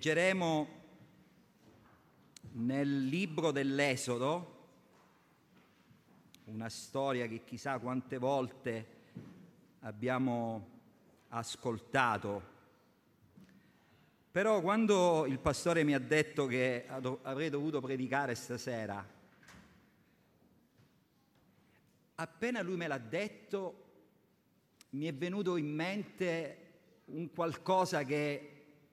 Leggeremo nel libro dell'Esodo una storia che chissà quante volte abbiamo ascoltato. Però quando il pastore mi ha detto che avrei dovuto predicare stasera, appena lui me l'ha detto, mi è venuto in mente un qualcosa che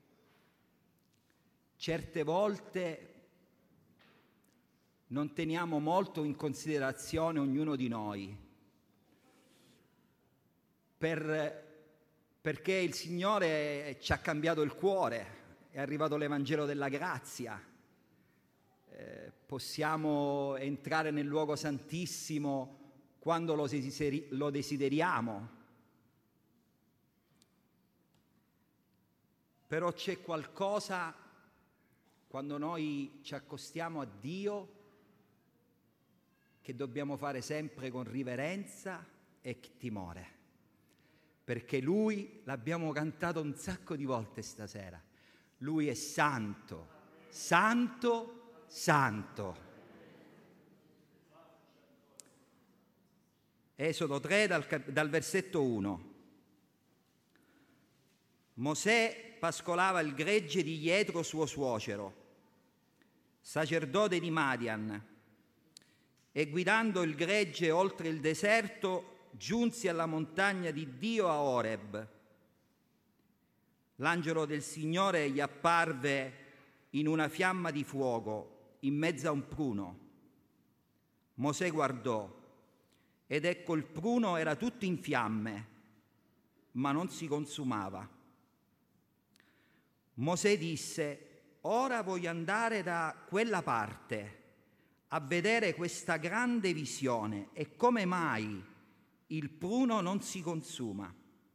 certe volte non teniamo molto in considerazione ognuno di noi, perché il Signore ci ha cambiato il cuore, è arrivato l'Evangelo della grazia, possiamo entrare nel luogo santissimo quando lo desideriamo, però c'è qualcosa quando noi ci accostiamo a Dio che dobbiamo fare sempre con riverenza e timore, perché Lui, l'abbiamo cantato un sacco di volte stasera, Lui è santo, santo, santo. Esodo 3 dal versetto 1. Mosè pascolava il gregge di Jetro suo suocero, sacerdote di Madian, e guidando il gregge oltre il deserto giunsi alla montagna di Dio a Oreb. L'angelo del Signore gli apparve in una fiamma di fuoco in mezzo a un pruno. Mosè guardò ed ecco il pruno era tutto in fiamme, ma non si consumava. Mosè disse: ora voglio andare da quella parte a vedere questa grande visione e come mai il pruno non si consuma.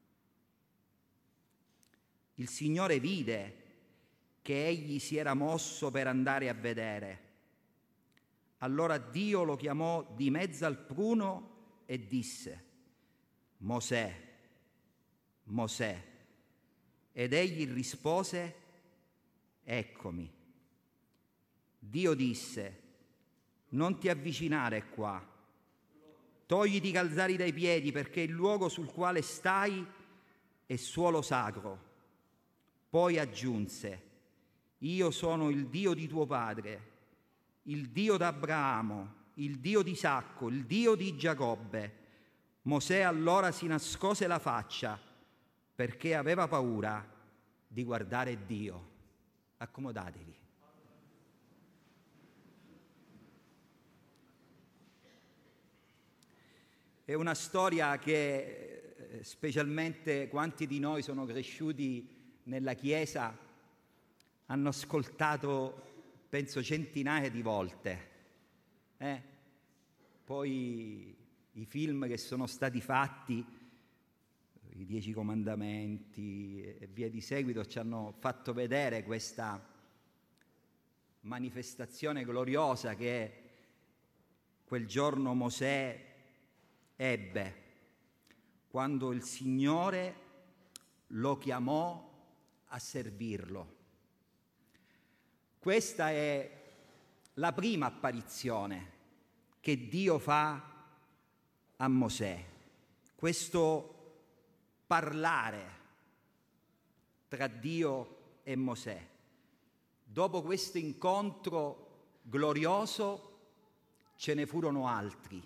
Il Signore vide che egli si era mosso per andare a vedere. Allora Dio lo chiamò di mezzo al pruno e disse: Mosè, Mosè. Ed egli rispose: eccomi. Dio disse: non ti avvicinare qua, togliti i calzari dai piedi, perché il luogo sul quale stai è suolo sacro. Poi aggiunse: io sono il Dio di tuo padre, il Dio d'Abramo, il Dio di Isacco, il Dio di Giacobbe. Mosè allora si nascose la faccia perché aveva paura di guardare Dio. Accomodatevi. È una storia che specialmente quanti di noi sono cresciuti nella Chiesa hanno ascoltato, penso, centinaia di volte. Poi i film che sono stati fatti, i 10 Comandamenti e via di seguito, ci hanno fatto vedere questa manifestazione gloriosa che quel giorno Mosè ebbe, quando il Signore lo chiamò a servirlo. Questa è la prima apparizione che Dio fa a Mosè, questo parlare tra Dio e Mosè. Dopo questo incontro glorioso ce ne furono altri.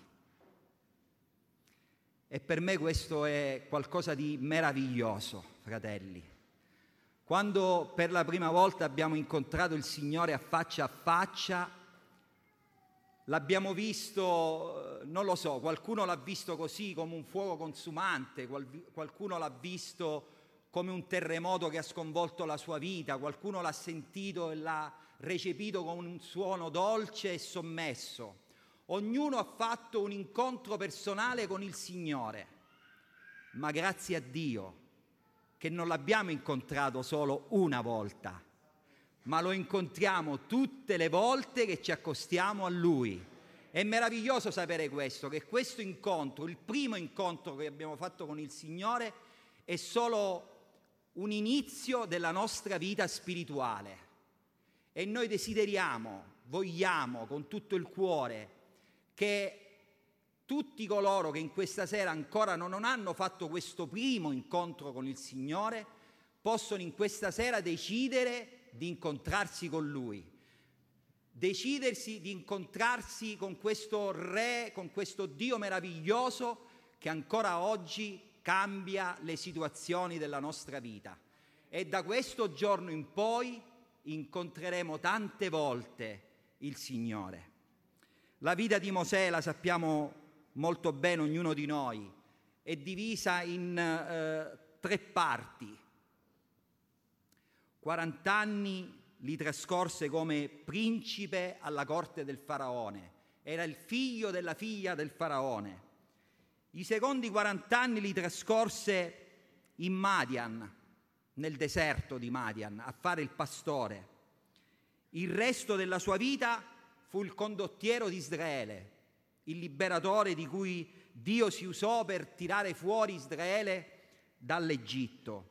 E per me questo è qualcosa di meraviglioso, fratelli. Quando per la prima volta abbiamo incontrato il Signore a faccia, l'abbiamo visto, non lo so, qualcuno l'ha visto così come un fuoco consumante, qualcuno l'ha visto come un terremoto che ha sconvolto la sua vita, qualcuno l'ha sentito e l'ha recepito con un suono dolce e sommesso. Ognuno ha fatto un incontro personale con il Signore, ma grazie a Dio che non l'abbiamo incontrato solo una volta, ma lo incontriamo tutte le volte che ci accostiamo a Lui. È meraviglioso sapere questo, che questo incontro, il primo incontro che abbiamo fatto con il Signore, è solo un inizio della nostra vita spirituale e noi vogliamo con tutto il cuore che tutti coloro che in questa sera ancora non hanno fatto questo primo incontro con il Signore possono in questa sera decidere di incontrarsi con Lui, decidersi di incontrarsi con questo Re, con questo Dio meraviglioso che ancora oggi cambia le situazioni della nostra vita. E da questo giorno in poi incontreremo tante volte il Signore. La vita di Mosè, la sappiamo molto bene ognuno di noi, è divisa in 3 parti. 40 anni li trascorse come principe alla corte del faraone, era il figlio della figlia del faraone. I secondi 40 anni li trascorse in Madian, nel deserto di Madian, a fare il pastore. Il resto della sua vita fu il condottiero di Israele, il liberatore di cui Dio si usò per tirare fuori Israele dall'Egitto.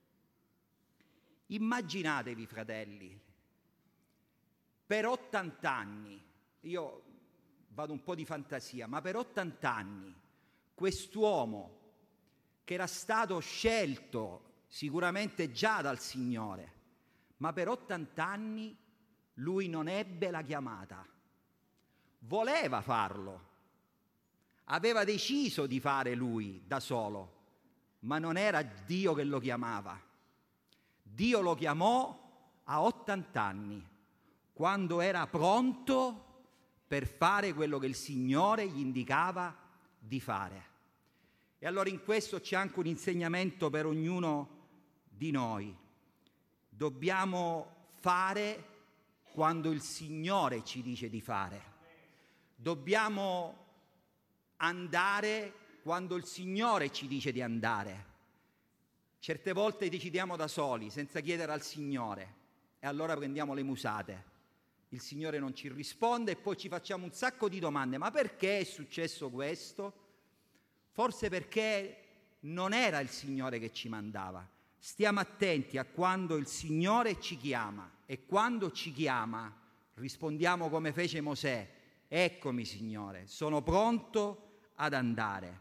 Immaginatevi, fratelli, per 80 anni, io vado un po' di fantasia, ma per 80 anni quest'uomo che era stato scelto sicuramente già dal Signore, ma per 80 anni lui non ebbe la chiamata. Voleva farlo, aveva deciso di fare lui da solo, ma non era Dio che lo chiamava. Dio lo chiamò a 80 anni, quando era pronto per fare quello che il Signore gli indicava di fare. E allora in questo c'è anche un insegnamento per ognuno di noi. Dobbiamo fare quando il Signore ci dice di fare. Dobbiamo andare quando il Signore ci dice di andare. Certe volte decidiamo da soli, senza chiedere al Signore, e allora prendiamo le musate. Il Signore non ci risponde e poi ci facciamo un sacco di domande. Ma perché è successo questo? Forse perché non era il Signore che ci mandava. Stiamo attenti a quando il Signore ci chiama e quando ci chiama rispondiamo come fece Mosè: eccomi Signore, sono pronto ad andare.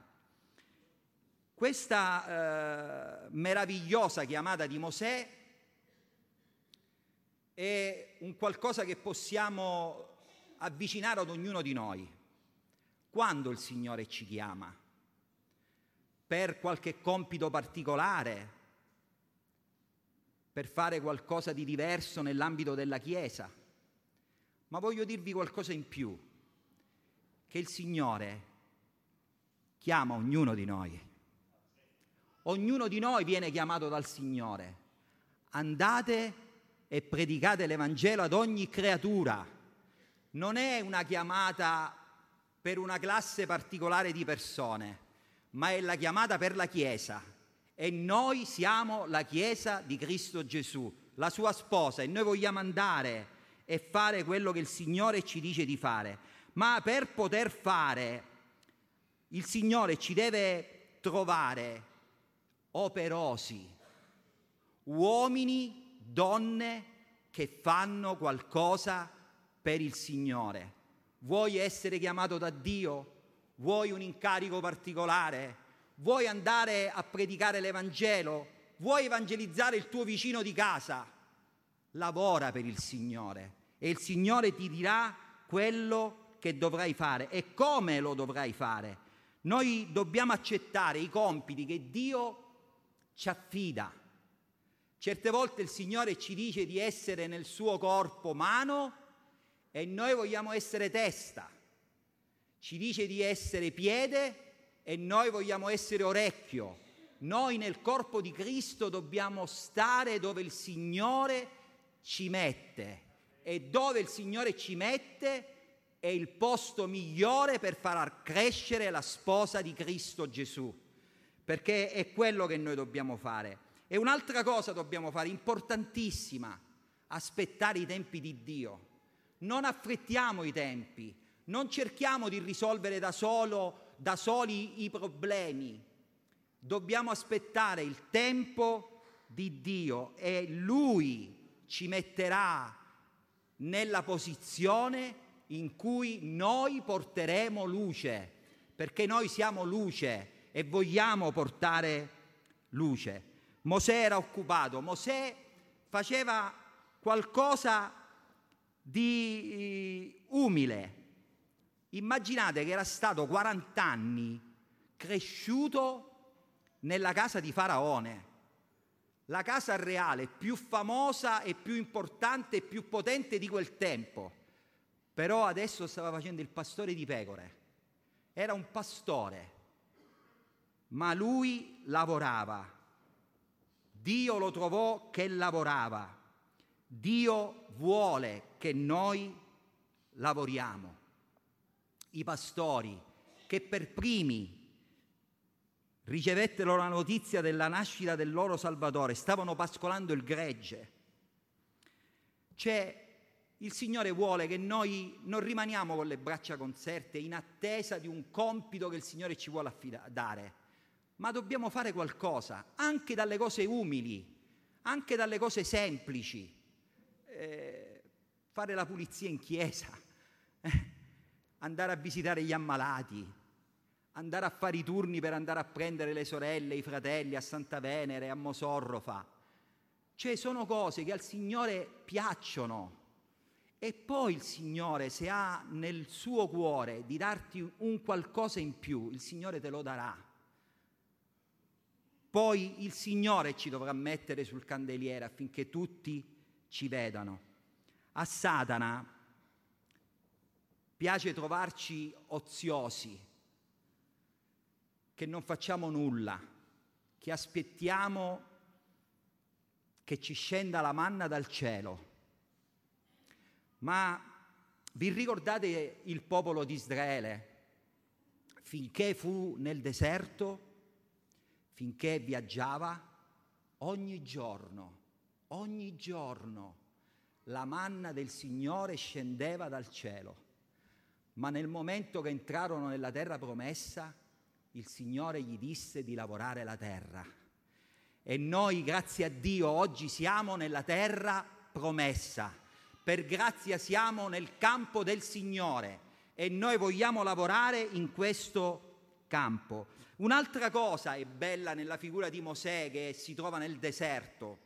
Questa meravigliosa chiamata di Mosè è un qualcosa che possiamo avvicinare ad ognuno di noi. Quando il Signore ci chiama? Per qualche compito particolare? Per fare qualcosa di diverso nell'ambito della Chiesa? Ma voglio dirvi qualcosa in più, che il Signore chiama ognuno di noi. Ognuno di noi viene chiamato dal Signore. Andate e predicate l'Evangelo ad ogni creatura. Non è una chiamata per una classe particolare di persone, ma è la chiamata per la Chiesa. E noi siamo la Chiesa di Cristo Gesù, la sua sposa, e noi vogliamo andare e fare quello che il Signore ci dice di fare. Ma per poter fare, il Signore ci deve trovare operosi, uomini, donne che fanno qualcosa per il Signore. Vuoi essere chiamato da Dio? Vuoi un incarico particolare? Vuoi andare a predicare l'Evangelo? Vuoi evangelizzare il tuo vicino di casa? Lavora per il Signore e il Signore ti dirà quello che dovrai fare e come lo dovrai fare. Noi dobbiamo accettare i compiti che Dio ci affida. Certe volte il Signore ci dice di essere nel suo corpo mano e noi vogliamo essere testa. Ci dice di essere piede e noi vogliamo essere orecchio. Noi nel corpo di Cristo dobbiamo stare dove il Signore ci mette, e dove il Signore ci mette è il posto migliore per far crescere la sposa di Cristo Gesù, perché è quello che noi dobbiamo fare. E un'altra cosa dobbiamo fare, importantissima: aspettare i tempi di Dio. Non affrettiamo i tempi, non cerchiamo di risolvere da soli i problemi. Dobbiamo aspettare il tempo di Dio e Lui ci metterà nella posizione in cui noi porteremo luce, perché noi siamo luce e vogliamo portare luce. Mosè era occupato, Mosè faceva qualcosa di umile. Immaginate che era stato 40 anni cresciuto nella casa di Faraone, la casa reale più famosa e più importante e più potente di quel tempo. Però adesso stava facendo il pastore di pecore. Era un pastore, ma lui lavorava. Dio lo trovò che lavorava. Dio vuole che noi lavoriamo. I pastori che per primi ricevettero la notizia della nascita del loro Salvatore stavano pascolando il gregge. Il Signore vuole che noi non rimaniamo con le braccia conserte in attesa di un compito che il Signore ci vuole dare, ma dobbiamo fare qualcosa, anche dalle cose umili, anche dalle cose semplici. Fare la pulizia in chiesa, andare a visitare gli ammalati, andare a fare i turni per andare a prendere le sorelle, i fratelli a Santa Venere, a Mosorrofa. Sono cose che al Signore piacciono. E poi il Signore, se ha nel suo cuore di darti un qualcosa in più, il Signore te lo darà. Poi il Signore ci dovrà mettere sul candeliere affinché tutti ci vedano. A Satana piace trovarci oziosi, che non facciamo nulla, che aspettiamo che ci scenda la manna dal cielo. Ma vi ricordate il popolo di Israele? Finché fu nel deserto, finché viaggiava, ogni giorno, la manna del Signore scendeva dal cielo. Ma nel momento che entrarono nella terra promessa, il Signore gli disse di lavorare la terra. E noi, grazie a Dio, oggi siamo nella terra promessa. Per grazia siamo nel campo del Signore e noi vogliamo lavorare in questo campo. Un'altra cosa è bella nella figura di Mosè che si trova nel deserto.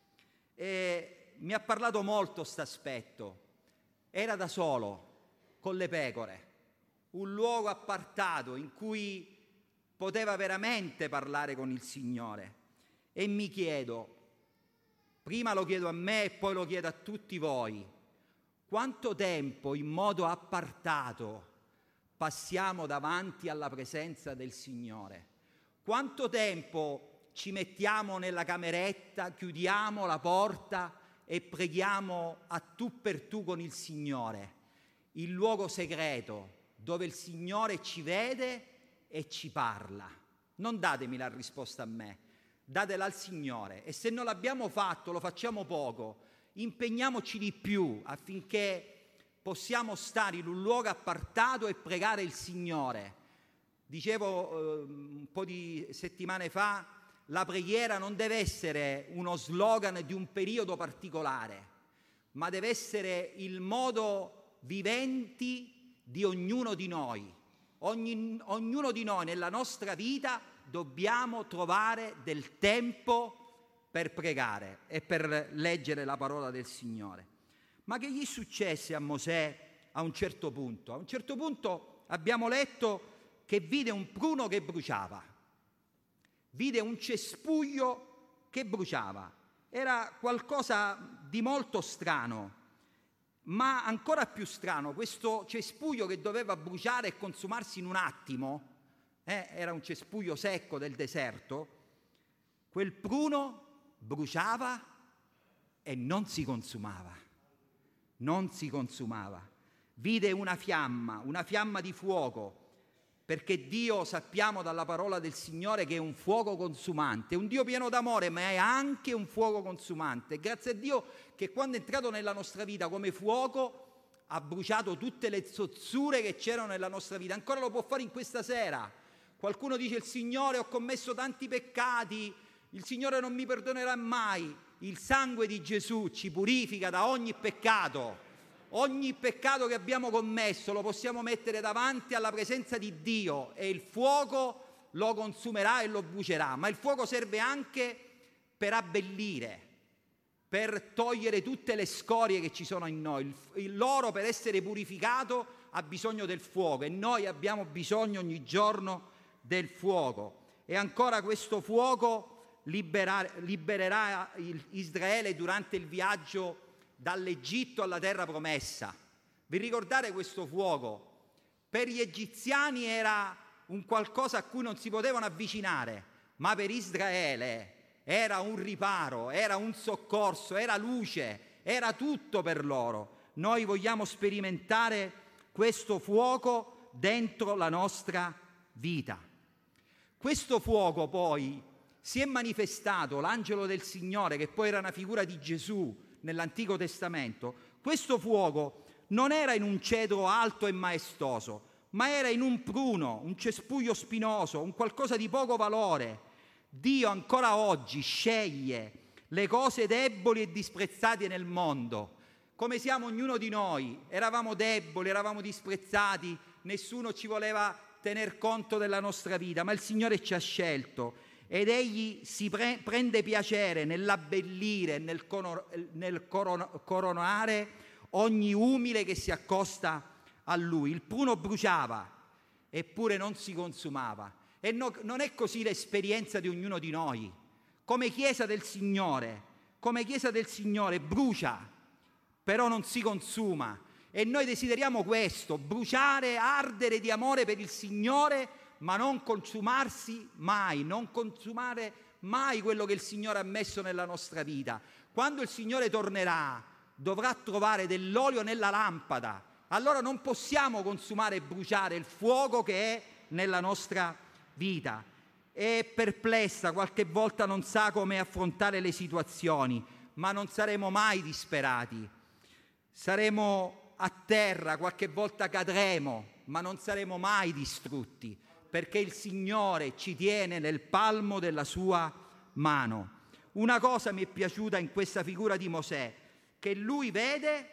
Mi ha parlato molto questo aspetto. Era da solo, con le pecore, un luogo appartato in cui poteva veramente parlare con il Signore. E mi chiedo, prima lo chiedo a me e poi lo chiedo a tutti voi, quanto tempo in modo appartato passiamo davanti alla presenza del Signore? Quanto tempo ci mettiamo nella cameretta, chiudiamo la porta e preghiamo a tu per tu con il Signore, il luogo segreto dove il Signore ci vede e ci parla? Non datemi la risposta a me, datela al Signore. E se non l'abbiamo fatto, lo facciamo poco, impegniamoci di più affinché possiamo stare in un luogo appartato e pregare il Signore. Dicevo un po' di settimane fa, la preghiera non deve essere uno slogan di un periodo particolare, ma deve essere il modo viventi di ognuno di noi. Ognuno di noi nella nostra vita dobbiamo trovare del tempo per pregare e per leggere la parola del Signore. Ma che gli successe a Mosè a un certo punto? A un certo punto abbiamo letto che vide un pruno che bruciava, vide un cespuglio che bruciava. Era qualcosa di molto strano, ma ancora più strano, questo cespuglio che doveva bruciare e consumarsi in un attimo, era un cespuglio secco del deserto, quel pruno bruciava e non si consumava. Vide una fiamma di fuoco, perché Dio, sappiamo dalla parola del Signore, che è un fuoco consumante, un Dio pieno d'amore, ma è anche un fuoco consumante. Grazie a Dio che quando è entrato nella nostra vita come fuoco ha bruciato tutte le zozzure che c'erano nella nostra vita. Ancora lo può fare in questa sera. Qualcuno dice: il Signore, ho commesso tanti peccati, il Signore non mi perdonerà mai. Il sangue di Gesù ci purifica da ogni peccato. Ogni peccato che abbiamo commesso lo possiamo mettere davanti alla presenza di Dio e il fuoco lo consumerà e lo brucerà. Ma il fuoco serve anche per abbellire, per togliere tutte le scorie che ci sono in noi. L'oro, per essere purificato, ha bisogno del fuoco e noi abbiamo bisogno ogni giorno del fuoco. E ancora questo fuoco libererà Israele durante il viaggio dall'Egitto alla terra promessa. Vi ricordate questo fuoco? Per gli egiziani era un qualcosa a cui non si potevano avvicinare, ma per Israele era un riparo, era un soccorso, era luce, era tutto per loro. Noi vogliamo sperimentare questo fuoco dentro la nostra vita. Questo fuoco poi si è manifestato, l'angelo del Signore, che poi era una figura di Gesù nell'Antico Testamento. Questo fuoco non era in un cedro alto e maestoso, ma era in un pruno, un cespuglio spinoso, un qualcosa di poco valore. Dio ancora oggi sceglie le cose deboli e disprezzate nel mondo, come siamo ognuno di noi. Eravamo deboli, eravamo disprezzati, nessuno ci voleva tener conto della nostra vita, ma il Signore ci ha scelto ed Egli si prende piacere nell'abbellire, nel coronare ogni umile che si accosta a Lui. Il pruno bruciava, eppure non si consumava. E non è così l'esperienza di ognuno di noi. Come Chiesa del Signore brucia, però non si consuma. E noi desideriamo questo, bruciare, ardere di amore per il Signore, ma non consumarsi mai, non consumare mai quello che il Signore ha messo nella nostra vita. Quando il Signore tornerà, dovrà trovare dell'olio nella lampada. Allora non possiamo consumare e bruciare il fuoco che è nella nostra vita. È perplessa, qualche volta non sa come affrontare le situazioni, ma non saremo mai disperati. Saremo a terra, qualche volta cadremo, ma non saremo mai distrutti, perché il Signore ci tiene nel palmo della sua mano. Una cosa mi è piaciuta in questa figura di Mosè, che lui vede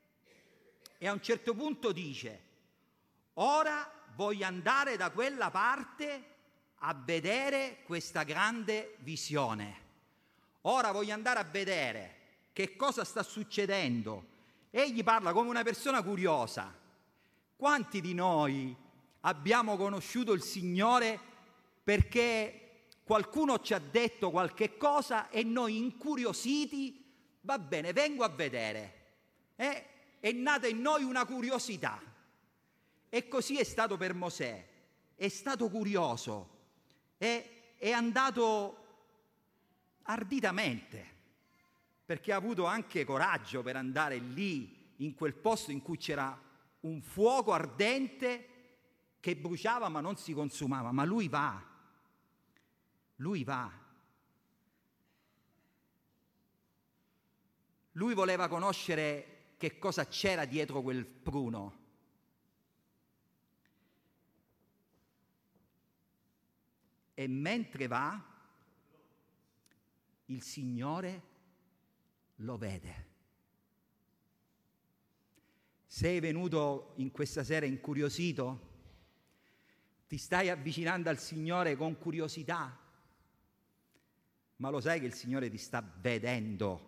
e a un certo punto dice: ora voglio andare da quella parte a vedere questa grande visione. Ora voglio andare a vedere che cosa sta succedendo. Egli parla come una persona curiosa. Quanti di noi abbiamo conosciuto il Signore perché qualcuno ci ha detto qualche cosa e noi, incuriositi, va bene, vengo a vedere. È nata in noi una curiosità. E così è stato per Mosè. È stato curioso. È andato arditamente, perché ha avuto anche coraggio per andare lì, in quel posto in cui c'era un fuoco ardente che bruciava ma non si consumava. Ma lui va. Lui voleva conoscere che cosa c'era dietro quel pruno. E mentre va, il Signore lo vede. Sei venuto in questa sera incuriosito? Ti stai avvicinando al Signore con curiosità? Ma lo sai che il Signore ti sta vedendo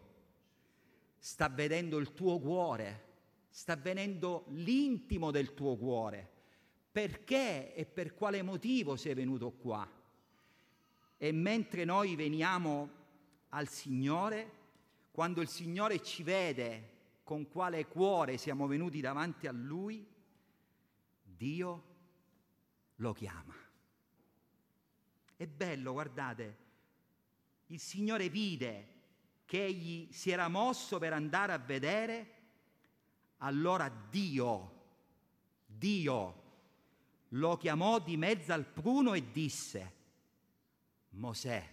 il tuo cuore, sta vedendo l'intimo del tuo cuore. Perché e per quale motivo sei venuto qua? E mentre noi veniamo al Signore, quando il Signore ci vede con quale cuore siamo venuti davanti a Lui, Dio lo chiama. È bello, guardate, il Signore vide che egli si era mosso per andare a vedere, allora Dio lo chiamò di mezzo al pruno e disse: Mosè.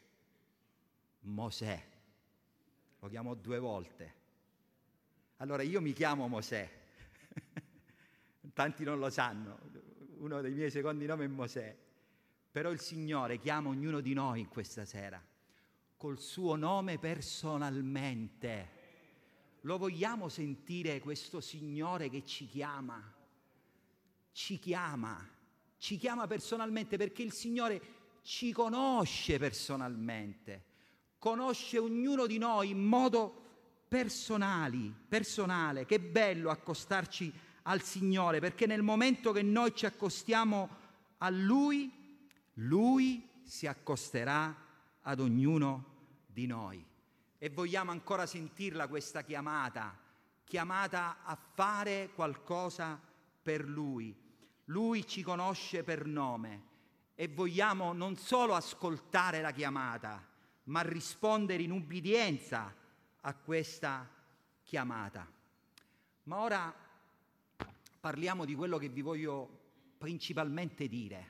Lo chiamò 2 volte. Allora io mi chiamo Mosè, tanti non lo sanno, uno dei miei secondi nomi è Mosè, però il Signore chiama ognuno di noi in questa sera. col suo nome personalmente. Lo vogliamo sentire questo Signore che ci chiama? Ci chiama personalmente, perché il Signore ci conosce personalmente, conosce ognuno di noi in modo personale. Che bello accostarci al Signore, perché nel momento che noi ci accostiamo a Lui, Lui si accosterà ad ognuno di noi. E vogliamo ancora sentirla questa chiamata a fare qualcosa per Lui. Lui ci conosce per nome e vogliamo non solo ascoltare la chiamata, ma rispondere in ubbidienza a questa chiamata. Ma ora parliamo di quello che vi voglio principalmente dire.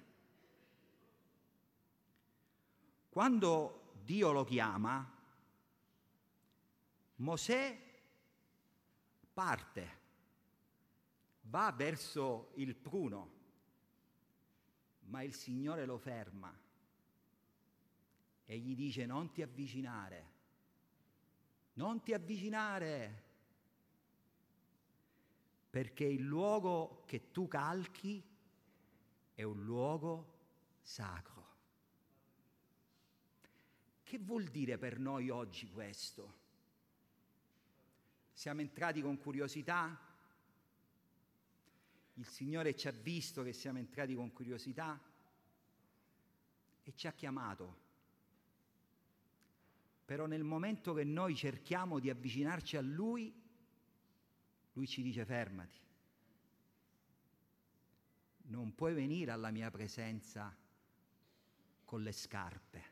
Quando Dio lo chiama, Mosè parte, va verso il pruno, ma il Signore lo ferma e gli dice: non ti avvicinare, perché il luogo che tu calchi è un luogo sacro. Che vuol dire per noi oggi questo? Siamo entrati con curiosità? Il Signore ci ha visto che siamo entrati con curiosità e ci ha chiamato. Però nel momento che noi cerchiamo di avvicinarci a Lui, Lui ci dice: fermati. Non puoi venire alla mia presenza con le scarpe.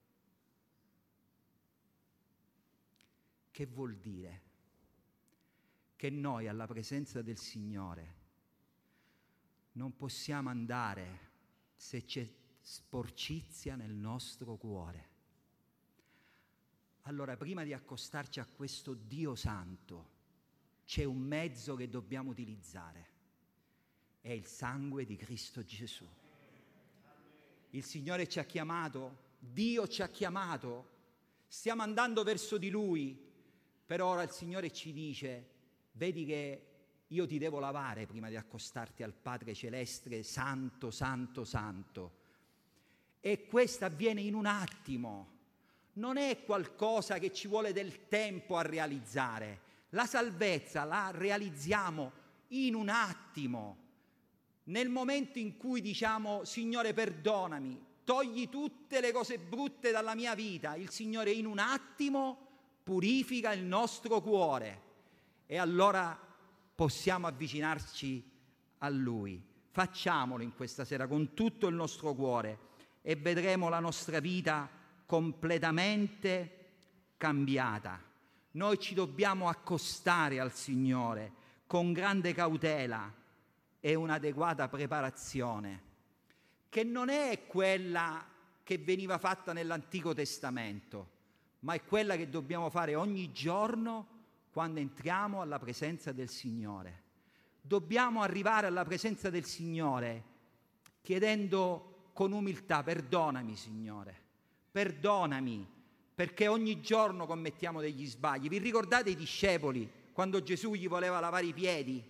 Che vuol dire? Che noi alla presenza del Signore non possiamo andare se c'è sporcizia nel nostro cuore. Allora, prima di accostarci a questo Dio Santo, c'è un mezzo che dobbiamo utilizzare: è il sangue di Cristo Gesù. Il Signore ci ha chiamato, Dio ci ha chiamato, stiamo andando verso di Lui, però ora il Signore ci dice: vedi che io ti devo lavare prima di accostarti al Padre Celeste, santo, santo, santo. E questo avviene in un attimo. Non è qualcosa che ci vuole del tempo a realizzare. La salvezza la realizziamo in un attimo. Nel momento in cui diciamo: Signore, perdonami, togli tutte le cose brutte dalla mia vita, il Signore in un attimo purifica il nostro cuore. E allora possiamo avvicinarci a Lui. Facciamolo in questa sera con tutto il nostro cuore e vedremo la nostra vita completamente cambiata. Noi ci dobbiamo accostare al Signore con grande cautela e un'adeguata preparazione, che non è quella che veniva fatta nell'Antico Testamento, ma è quella che dobbiamo fare ogni giorno quando entriamo alla presenza del Signore. Dobbiamo arrivare alla presenza del Signore chiedendo con umiltà: perdonami, Signore, perdonami, perché ogni giorno commettiamo degli sbagli. Vi ricordate i discepoli quando Gesù gli voleva lavare i piedi?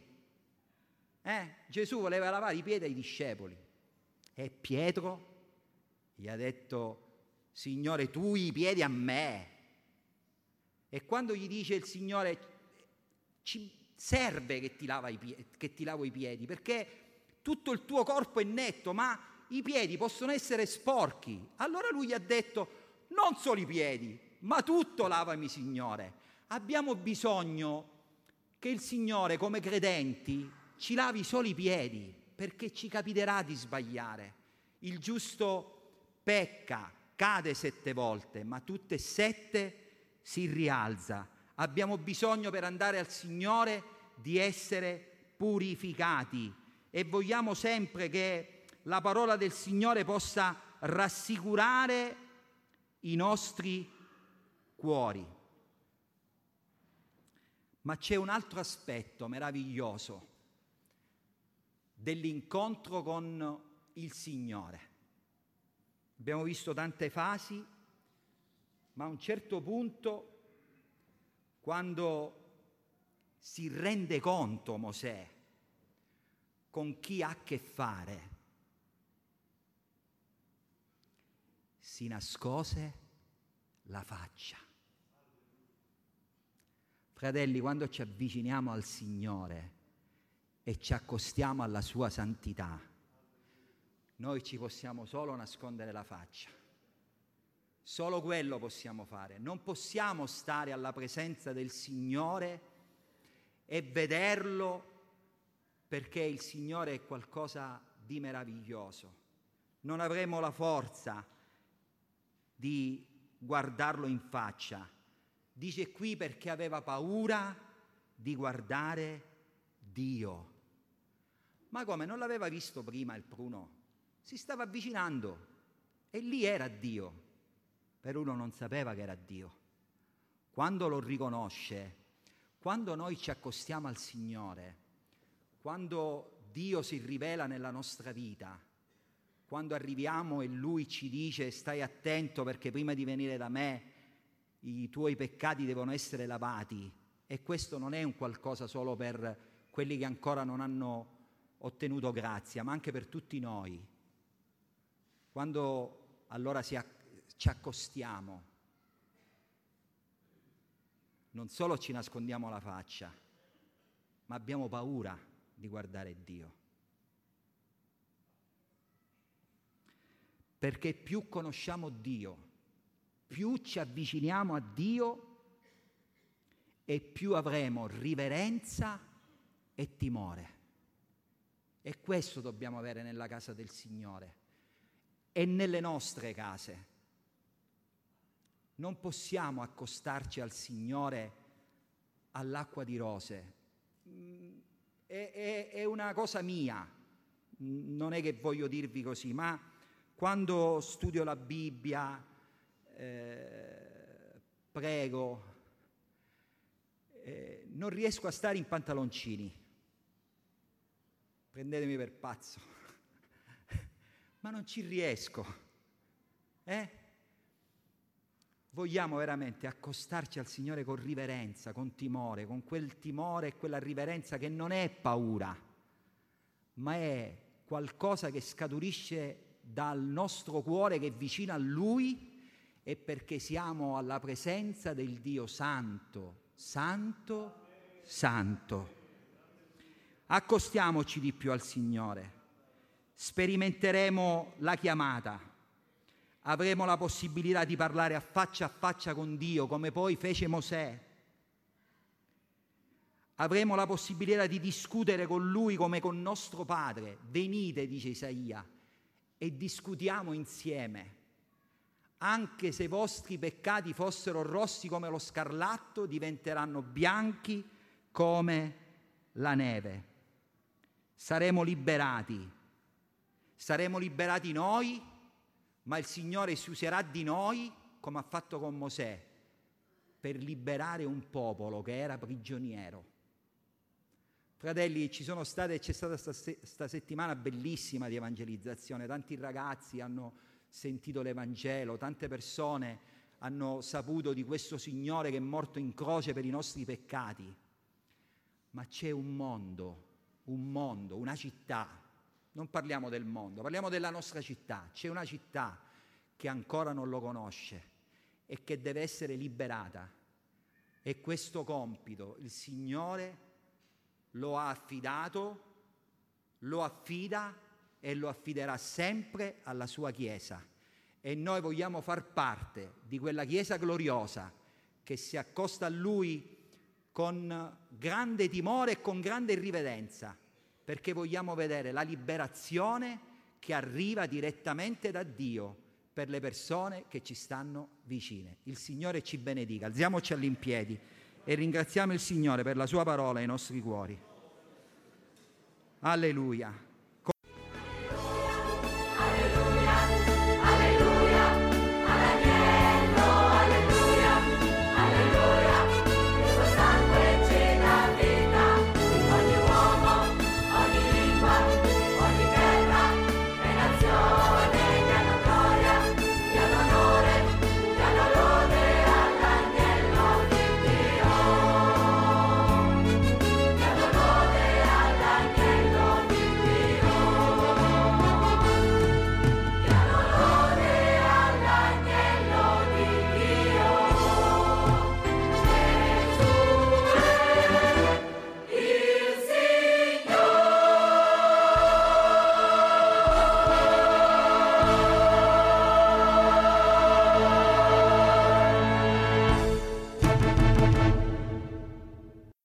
Gesù voleva lavare i piedi ai discepoli e Pietro gli ha detto: Signore, tu i piedi a me. E quando gli dice il Signore: ci serve che ti lavo i piedi, perché tutto il tuo corpo è netto, ma i piedi possono essere sporchi. Allora lui gli ha detto: non solo i piedi, ma tutto lavami, Signore. Abbiamo bisogno che il Signore, come credenti, ci lavi solo i piedi, perché ci capiterà di sbagliare. Il giusto pecca, cade 7 volte, ma tutte e 7 si rialza. Abbiamo bisogno, per andare al Signore, di essere purificati e vogliamo sempre che la parola del Signore possa rassicurare i nostri cuori. Ma c'è un altro aspetto meraviglioso dell'incontro con il Signore. Abbiamo visto tante fasi, Ma a un certo punto, quando si rende conto Mosè con chi ha a che fare, si nascose la faccia. Fratelli, quando ci avviciniamo al Signore e ci accostiamo alla sua santità, noi ci possiamo solo nascondere la faccia. Solo quello possiamo fare. Non possiamo stare alla presenza del Signore e vederlo, perché il Signore è qualcosa di meraviglioso. Non avremo la forza di guardarlo in faccia. Dice qui perché aveva paura di guardare Dio. Ma come, non l'aveva visto prima il pruno? Si stava avvicinando e lì era Dio. Però uno non sapeva che era Dio. Quando lo riconosce, quando noi ci accostiamo al Signore, quando Dio si rivela nella nostra vita, quando arriviamo e Lui ci dice stai attento perché prima di venire da me i tuoi peccati devono essere lavati, e questo non è un qualcosa solo per quelli che ancora non hanno ottenuto grazia, ma anche per tutti noi. Quando allora ci accostiamo, non solo ci nascondiamo la faccia, ma abbiamo paura di guardare Dio. Perché più conosciamo Dio, più ci avviciniamo a Dio e più avremo riverenza e timore. E questo dobbiamo avere nella casa del Signore e nelle nostre case. Non possiamo accostarci al Signore all'acqua di rose. È una cosa mia, non è che voglio dirvi così, ma quando studio la Bibbia, prego, non riesco a stare in pantaloncini. Prendetemi per pazzo, ma non ci riesco. Vogliamo veramente accostarci al Signore con riverenza, con timore, con quel timore e quella riverenza che non è paura, ma è qualcosa che scaturisce dal nostro cuore, che è vicino a Lui, e perché siamo alla presenza del Dio Santo, Santo, Santo. Accostiamoci di più al Signore, sperimenteremo la chiamata, avremo la possibilità di parlare a faccia con Dio, come poi fece Mosè. Avremo la possibilità di discutere con Lui come con nostro Padre. Venite, dice Isaia, e discutiamo insieme. Anche se i vostri peccati fossero rossi come lo scarlatto, diventeranno bianchi come la neve. Saremo liberati noi, ma il Signore si userà di noi, come ha fatto con Mosè, per liberare un popolo che era prigioniero. Fratelli, c'è stata questa settimana bellissima di evangelizzazione, tanti ragazzi hanno sentito l'Evangelo, tante persone hanno saputo di questo Signore che è morto in croce per i nostri peccati. Ma c'è un mondo, una città, non parliamo del mondo, parliamo della nostra città. C'è una città che ancora non lo conosce e che deve essere liberata. E questo compito il Signore lo ha affidato, lo affida e lo affiderà sempre alla sua Chiesa. E noi vogliamo far parte di quella Chiesa gloriosa che si accosta a Lui con grande timore e con grande riverenza, perché vogliamo vedere la liberazione che arriva direttamente da Dio per le persone che ci stanno vicine. Il Signore ci benedica. Alziamoci all'impiedi e ringraziamo il Signore per la sua parola ai nostri cuori. Alleluia.